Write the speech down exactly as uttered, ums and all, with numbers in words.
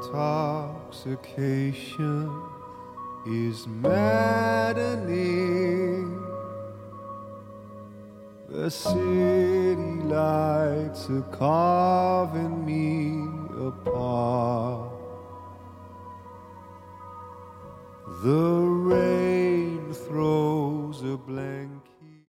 intoxication is maddening. The city lights are carving me apart. The rain throws a blanket